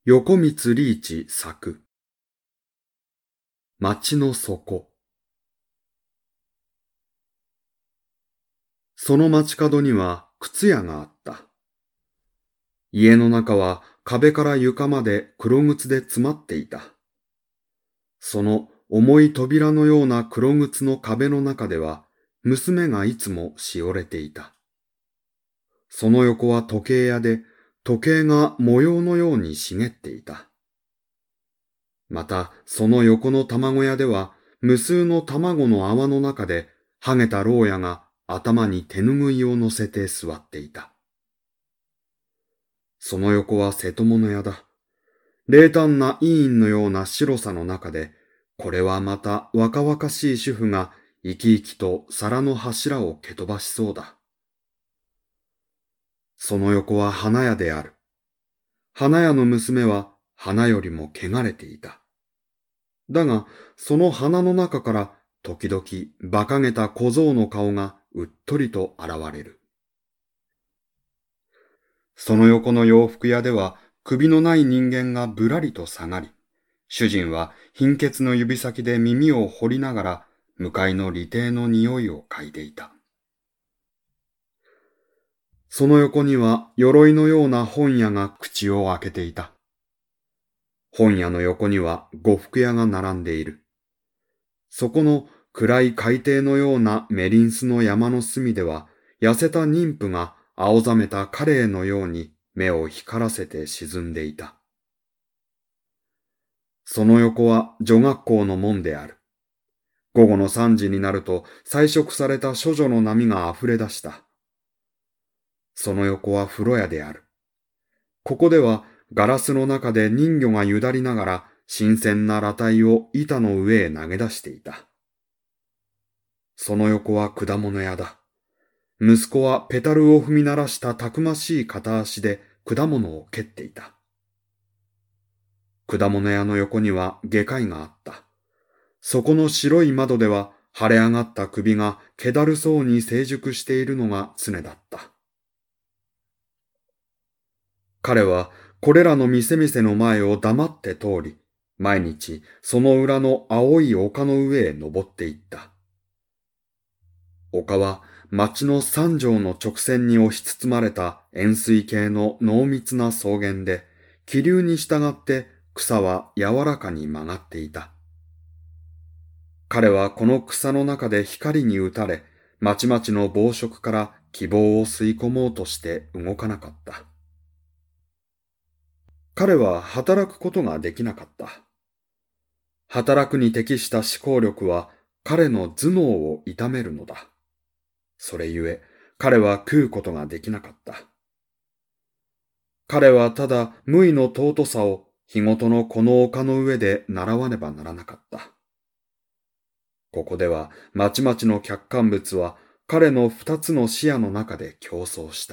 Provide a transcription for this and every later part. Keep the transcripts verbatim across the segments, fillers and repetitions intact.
横光リーチ作町の底。その街角には靴屋があった。家の中は壁から床まで黒靴で詰まっていた。その重い扉のような黒靴の壁の中では娘がいつもしおれていた。その横は時計屋で時計が模様のように茂っていた。またその横の卵屋では無数の卵の泡の中ではげた牢屋が頭に手ぬぐいを乗せて座っていた。その横は瀬戸物屋だ。冷淡な委員のような白さの中で、これはまた若々しい主婦が生き生きと皿の柱を蹴飛ばしそうだ。その横は花屋である。花屋の娘は花よりも汚れていた。だが、その花の中から時々馬鹿げた小僧の顔がうっとりと現れる。その横の洋服屋では首のない人間がぶらりと下がり、主人は貧血の指先で耳を掘りながら向かいの利亭の匂いを嗅いでいた。その横には鎧のような本屋が口を開けていた。本屋の横には呉服屋が並んでいる。そこの暗い海底のようなメリンスの山の隅では、痩せた妊婦が青ざめたカレイのように目を光らせて沈んでいた。その横は女学校の門である。午後の三時になると彩色された処女の波が溢れ出した。その横は風呂屋である。ここではガラスの中で人魚がゆだりながら新鮮な裸体を板の上へ投げ出していた。その横は果物屋だ。息子はペタルを踏み鳴らしたたくましい片足で果物を蹴っていた。果物屋の横には外科医があった。そこの白い窓では腫れ上がった首が気だるそうに成熟しているのが常だった。彼はこれらの店々の前を黙って通り、毎日その裏の青い丘の上へ登っていった。丘は町の三条の直線に押し包まれた円錐形の濃密な草原で、気流に従って草は柔らかに曲がっていた。彼はこの草の中で光に打たれ、まちまちの暴食から希望を吸い込もうとして動かなかった。彼は働くことができなかった。働くに適した思考力は彼の頭脳を痛めるのだ。それゆえ、彼は食うことができなかった。彼はただ無為の尊さを日ごとのこの丘の上で習わねばならなかった。ここではまちまちの客観物は彼の二つの視野の中で競争した。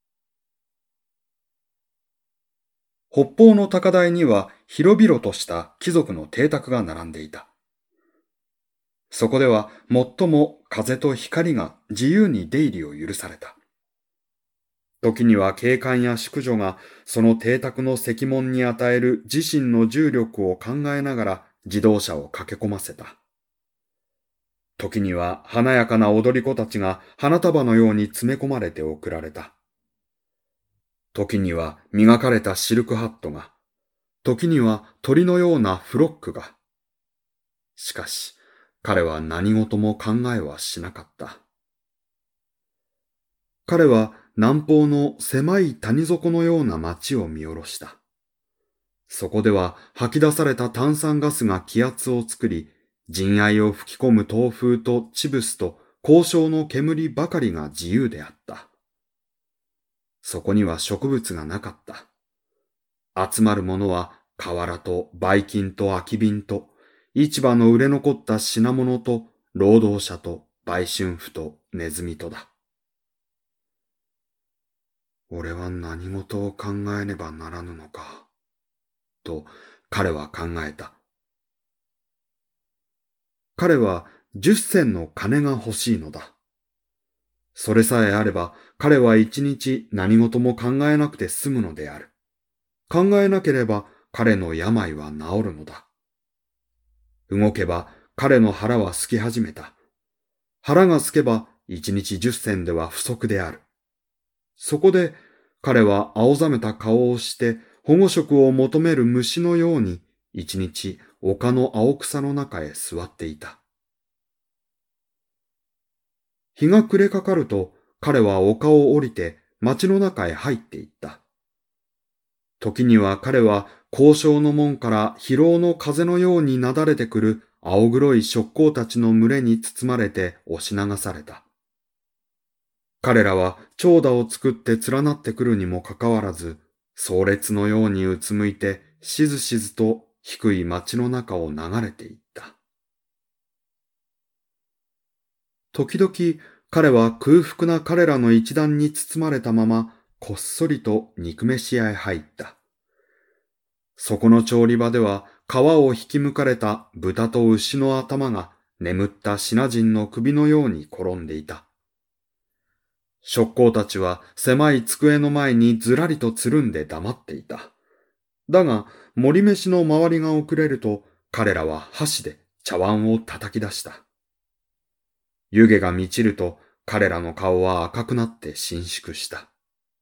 北方の高台には広々とした貴族の邸宅が並んでいた。そこでは最も風と光が自由に出入りを許された。時には警官や淑女がその邸宅の石門に与える自身の重力を考えながら自動車を駆け込ませた。時には華やかな踊り子たちが花束のように詰め込まれて送られた。時には磨かれたシルクハットが、時には鳥のようなフロックが。しかし、彼は何事も考えはしなかった。彼は南方の狭い谷底のような町を見下ろした。そこでは吐き出された炭酸ガスが気圧を作り、陣合を吹き込む東風とチブスと高尚の煙ばかりが自由であった。そこには植物がなかった。集まるものは瓦とばい菌と空き瓶と、市場の売れ残った品物と労働者と売春婦とネズミとだ。俺は何事を考えねばならぬのか、と彼は考えた。彼は十銭の金が欲しいのだ。それさえあれば彼は一日何事も考えなくて済むのである。 考えなければ彼の病は治るのだ。動けば彼の腹は空き始めた。腹が空けば一日十銭では不足である。そこで彼は青ざめた顔をして保護食を求める虫のように一日丘の青草の中へ座っていた。日が暮れかかると彼は丘を降りて町の中へ入っていった。時には彼は交渉の門から疲労の風のようになだれてくる青黒い職工たちの群れに包まれて押し流された。彼らは長蛇を作って連なってくるにもかかわらず、壮烈のようにうつむいてしずしずと低い町の中を流れていった。時々彼は空腹な彼らの一団に包まれたままこっそりと肉飯屋へ入った。そこの調理場では皮を引き剥かれた豚と牛の頭が眠ったシナ人の首のように転んでいた。職工たちは狭い机の前にずらりとつるんで黙っていた。だが盛り飯の周りが遅れると彼らは箸で茶碗を叩き出した。湯気が満ちると彼らの顔は赤くなって伸縮した。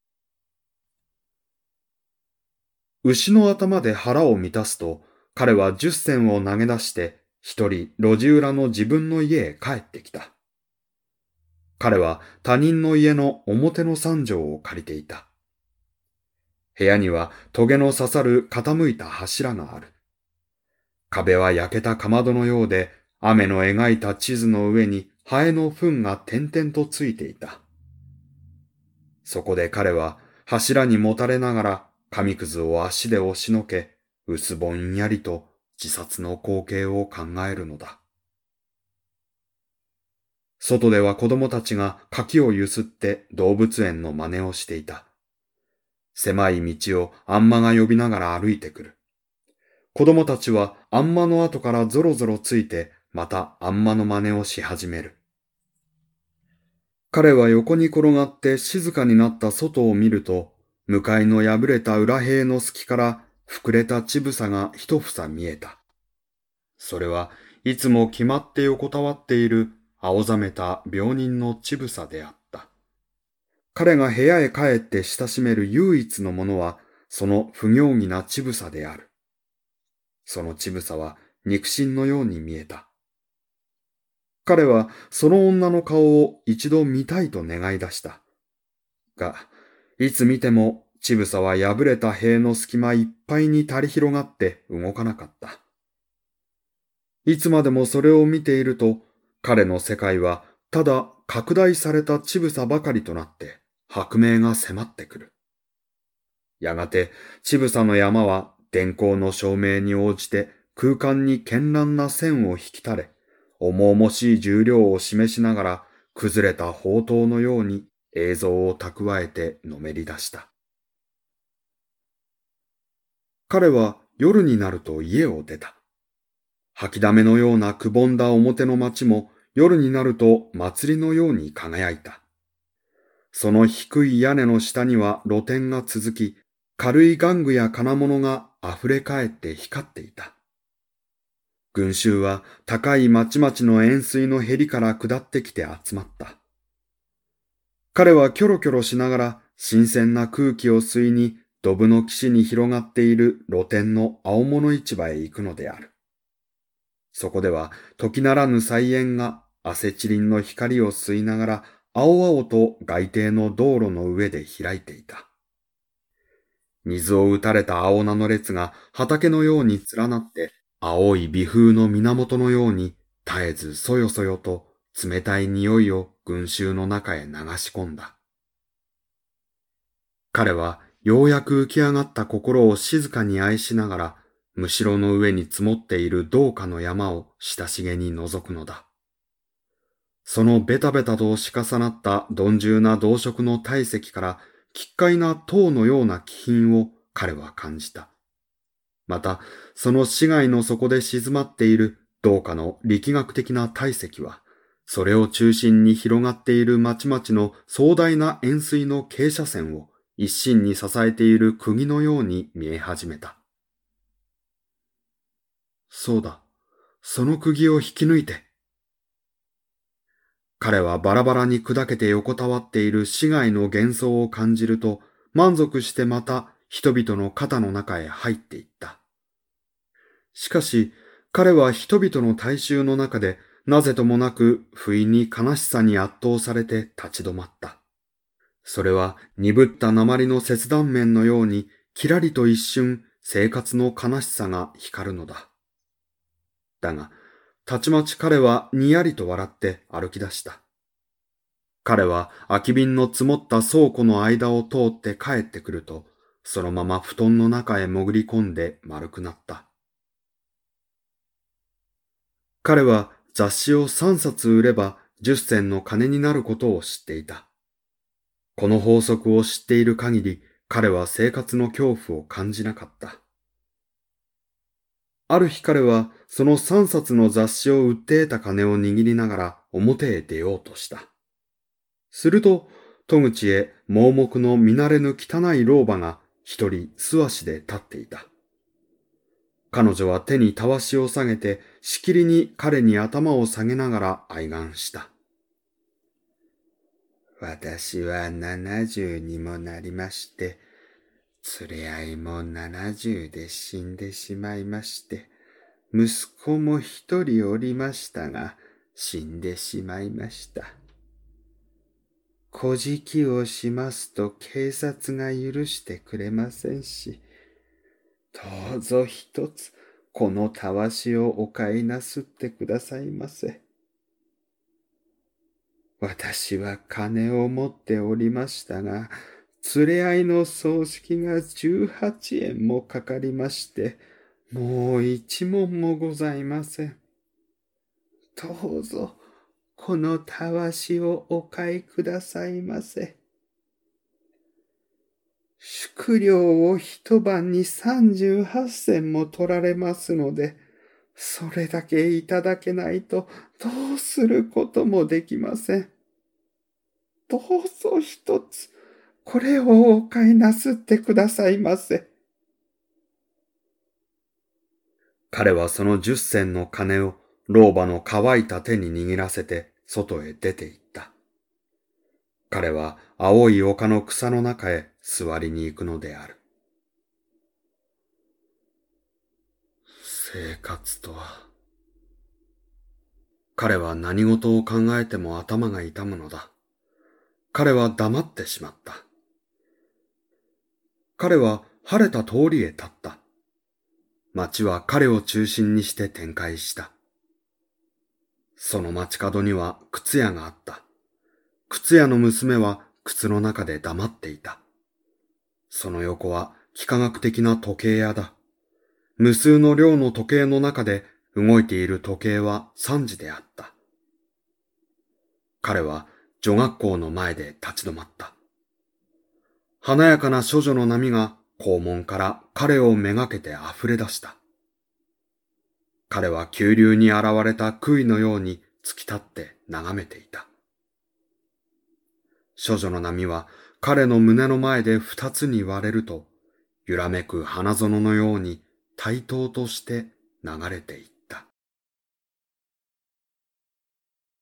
牛の頭で腹を満たすと彼は十銭を投げ出して一人路地裏の自分の家へ帰ってきた。彼は他人の家の表の三畳を借りていた。部屋には棘の刺さる傾いた柱がある。壁は焼けたかまどのようで、雨の描いた地図の上にハエの糞が点々とついていた。そこで彼は柱にもたれながら紙くずを足で押しのけ、薄ぼんやりと自殺の光景を考えるのだ。外では子供たちが柿をゆすって動物園の真似をしていた。狭い道をアンマが呼びながら歩いてくる。子供たちはアンマの後からぞろぞろついてまたアンマの真似をし始める。彼は横に転がって静かになった外を見ると、向かいの破れた裏塀の隙から膨れた乳房が一房見えた。それはいつも決まって横たわっている青ざめた病人の乳房であった。彼が部屋へ帰って親しめる唯一のものはその不行儀な乳房である。その乳房は肉親のように見えた。彼はその女の顔を一度見たいと願い出した。が、いつ見ても乳房は破れた塀の隙間いっぱいに垂れ広がって動かなかった。いつまでもそれを見ていると、彼の世界はただ拡大された乳房ばかりとなって薄明が迫ってくる。やがて乳房の山は電光の照明に応じて空間に絢爛な線を引き垂れ、重々しい重量を示しながら崩れた宝刀のように映像を蓄えてのめり出した。彼は夜になると家を出た。掃きだめのようなくぼんだ表の町も夜になると祭りのように輝いた。その低い屋根の下には露天が続き、軽い玩具や金物が溢れ返って光っていた。群衆は高い町々の円錐のへりから下ってきて集まった。彼はキョロキョロしながら新鮮な空気を吸いにドブの岸に広がっている露天の青物市場へ行くのである。そこでは時ならぬ菜園がアセチリンの光を吸いながら青々と街堤の道路の上で開いていた。水を打たれた青菜の列が畑のように連なって青い微風の源のように絶えずそよそよと冷たい匂いを群衆の中へ流し込んだ。彼はようやく浮き上がった心を静かに愛しながら、むしろの上に積もっている銅貨の山を親しげに覗くのだ。そのベタベタと押し重なった鈍重な銅色の体積から奇怪な塔のような気品を彼は感じた。また、その市街の底で静まっている銅貨の力学的な体積は、それを中心に広がっている町々の壮大な円錐の傾斜線を一心に支えている釘のように見え始めた。そうだ、その釘を引き抜いて。彼はバラバラに砕けて横たわっている市街の幻想を感じると、満足してまた人々の肩の中へ入っていった。しかし、彼は人々の大衆の中で、なぜともなく不意に悲しさに圧倒されて立ち止まった。それは鈍った鉛の切断面のように、きらりと一瞬生活の悲しさが光るのだ。だが、たちまち彼はにやりと笑って歩き出した。彼は空き瓶の積もった倉庫の間を通って帰ってくると、そのまま布団の中へ潜り込んで丸くなった。彼は雑誌をさんさつ売ればじゅっせんの金になることを知っていた。この法則を知っている限り、彼は生活の恐怖を感じなかった。ある日彼はそのさんさつの雑誌を売って得た金を握りながら表へ出ようとした。すると、戸口へ盲目の見慣れぬ汚い老婆が一人素足で立っていた。彼女は手にたわしを下げて、しきりに彼に頭を下げながら哀願した。私は七十にもなりまして、連れ合いも七十で死んでしまいまして、息子も一人おりましたが、死んでしまいました。こじきをしますと警察が許してくれませんし、どうぞ一つこのたわしをお買いなすってくださいませ。私は金を持っておりましたが、連れ合いの葬式が十八円もかかりまして、もう一文もございません。どうぞ、このたわしをお買いくださいませ。宿料を一晩に三十八銭も取られますので、それだけいただけないとどうすることもできません。どうぞ一つ、これをお買いなすってくださいませ。彼はその十銭の金を老婆の乾いた手に握らせて外へ出て行った。彼は青い丘の草の中へ座りに行くのである。生活とは。彼は何事を考えても頭が痛むのだ。彼は黙ってしまった。彼は晴れた通りへ立った。街は彼を中心にして展開した。その街角には靴屋があった。靴屋の娘は靴の中で黙っていた。その横は幾何学的な時計屋だ。無数の量の時計の中で動いている時計は三時であった。彼は女学校の前で立ち止まった。華やかな処女の波が校門から彼をめがけて溢れ出した。彼は急流に現れた杭のように突き立って眺めていた。処女の波は彼の胸の前で二つに割れると、揺らめく花園のように対等として流れていった。